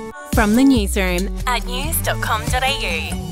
From the newsroom at news.com.au.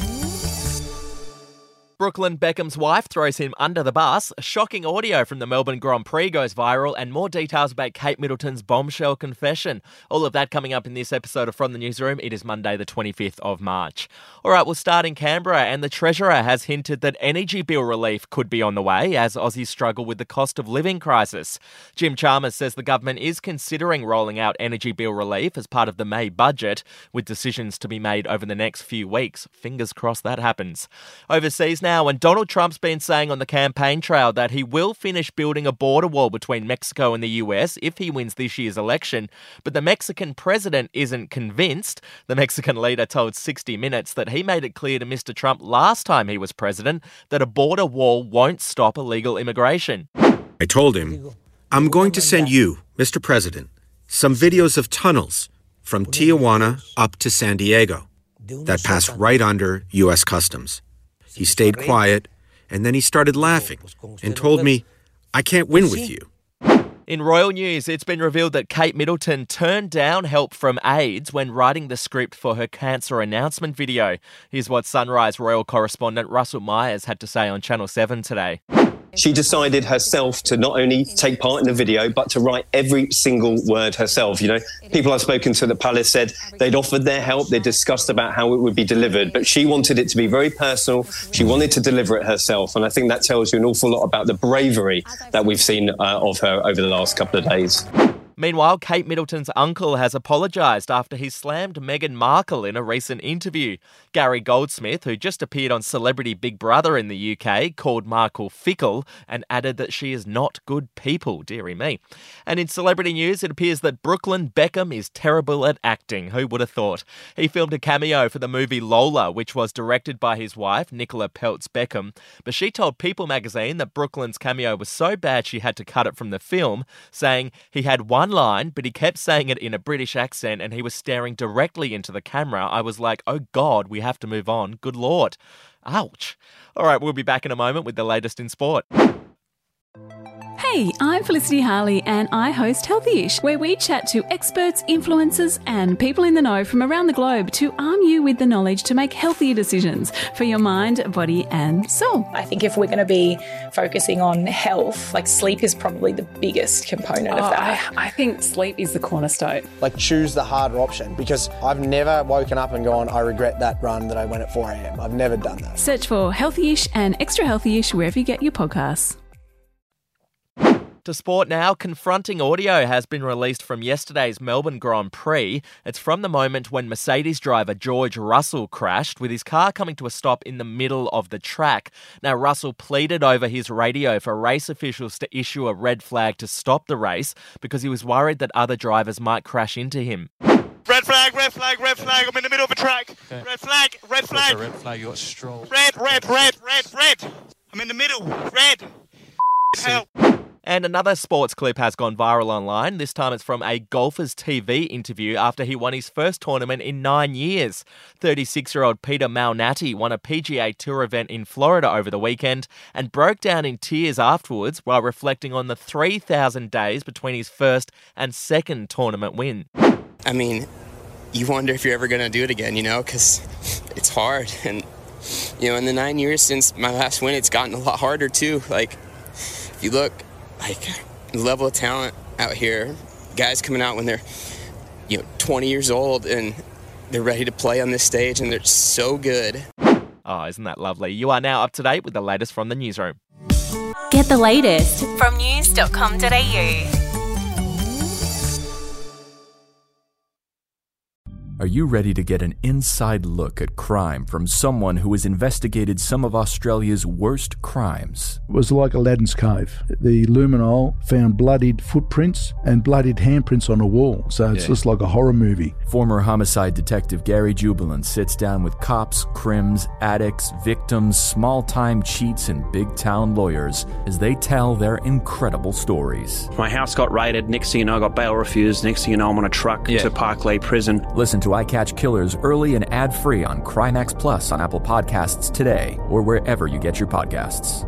Brooklyn Beckham's wife throws him under the bus. Shocking audio from the Melbourne Grand Prix goes viral, and more details about Kate Middleton's bombshell confession. All of that coming up in this episode of From the Newsroom. It is Monday the 25th of March. All right, we'll start in Canberra, and the Treasurer has hinted that energy bill relief could be on the way as Aussies struggle with the cost of living crisis. Jim Chalmers says the government is considering rolling out energy bill relief as part of the May budget, with decisions to be made over the next few weeks. Fingers crossed that happens. Overseas now, and Donald Trump's been saying on the campaign trail that he will finish building a border wall between Mexico and the US if he wins this year's election, but the Mexican president isn't convinced. The Mexican leader told 60 Minutes that he made it clear to Mr. Trump last time he was president that a border wall won't stop illegal immigration. I told him, I'm going to send you, Mr. President, some videos of tunnels from Tijuana up to San Diego that pass right under U.S. Customs. He stayed quiet, and then he started laughing and told me, I can't win with you. In royal news, it's been revealed that Kate Middleton turned down help from aides when writing the script for her cancer announcement video. Here's what Sunrise royal correspondent Russell Myers had to say on Channel 7 today. She decided herself to not only take part in the video, but to write every single word herself. You know, people I've spoken to at the palace said they'd offered their help, they discussed about how it would be delivered, but she wanted it to be very personal. She wanted to deliver it herself. And I think that tells you an awful lot about the bravery that we've seen of her over the last couple of days. Meanwhile, Kate Middleton's uncle has apologised after he slammed Meghan Markle in a recent interview. Gary Goldsmith, who just appeared on Celebrity Big Brother in the UK, called Markle fickle and added that she is not good people, dearie me. And in celebrity news, it appears that Brooklyn Beckham is terrible at acting. Who would have thought? He filmed a cameo for the movie Lola, which was directed by his wife, Nicola Peltz Beckham, but she told People magazine that Brooklyn's cameo was so bad she had to cut it from the film, saying he had one line, but he kept saying it in a British accent and he was staring directly into the camera. I was like, oh God, we have to move on. Good Lord. Ouch. All right, we'll be back in a moment with the latest in sport. Hey, I'm Felicity Harley and I host Healthyish, where we chat to experts, influencers and people in the know from around the globe to arm you with the knowledge to make healthier decisions for your mind, body and soul. I think if we're going to be focusing on health, like sleep is probably the biggest component of that. I think sleep is the cornerstone. Like choose the harder option, because I've never woken up and gone, I regret that run that I went at 4 a.m. I've never done that. Search for Healthyish and Extra Healthyish wherever you get your podcasts. To sport now, confronting audio has been released from yesterday's Melbourne Grand Prix. It's from the moment when Mercedes driver George Russell crashed, with his car coming to a stop in the middle of the track. Now, Russell pleaded over his radio for race officials to issue a red flag to stop the race because he was worried that other drivers might crash into him. Red flag, red flag, red flag. I'm in the middle of a track. Okay. Red flag, red flag. Red flag, you got Stroll. Red. I'm in the middle. Red. Help. And another sports clip has gone viral online. This time it's from a Golfers TV interview after he won his first tournament in 9 years. 36-year-old Peter Malnati won a PGA Tour event in Florida over the weekend and broke down in tears afterwards while reflecting on the 3,000 days between his first and second tournament win. I mean, you wonder if you're ever going to do it again, you know, because it's hard. And, you know, in the 9 years since my last win, it's gotten a lot harder too. Like, if you look, like, the level of talent out here, guys coming out when they're, 20 years old and they're ready to play on this stage and they're so good. Oh, isn't that lovely? You are now up to date with the latest from the newsroom. Get the latest from news.com.au. Are you ready to get an inside look at crime from someone who has investigated some of Australia's worst crimes? It was like Aladdin's Cave. The luminol found bloodied footprints and bloodied handprints on a wall, so it's just like a horror movie. Former homicide detective Gary Jubilant sits down with cops, crims, addicts, victims, small-time cheats, and big-town lawyers as they tell their incredible stories. My house got raided. Next thing you know, I got bail refused. Next thing you know, I'm on a truck to Parklea Prison. Listen to I Catch Killers early and ad-free on Crimex Plus on Apple Podcasts today or wherever you get your podcasts.